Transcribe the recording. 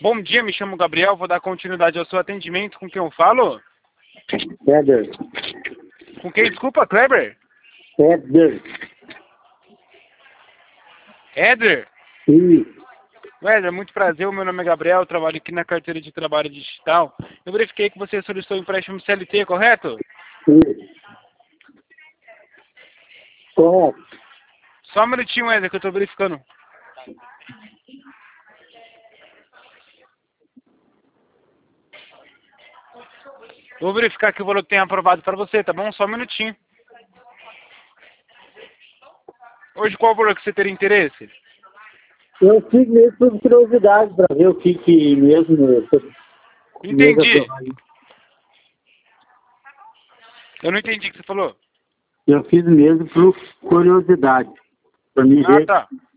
Bom dia, me chamo Gabriel, vou dar continuidade ao seu atendimento. Com quem eu falo? Éder. Com quem, desculpa, Kleber? Éder. Éder? Sim. Éder, muito prazer, o meu nome é Gabriel, eu trabalho aqui na carteira de trabalho digital. Eu verifiquei que você solicitou empréstimo CLT, correto? Sim. Correto. Só um minutinho, Éder, que eu estou verificando. Vou verificar aqui o valor que tem aprovado para você, tá bom? Só um minutinho. Hoje, qual o valor que você teria interesse? Eu fiz mesmo por curiosidade para ver o que mesmo. Entendi. Eu não entendi o que você falou. Eu fiz mesmo por curiosidade. Para mim Ah, ver tá.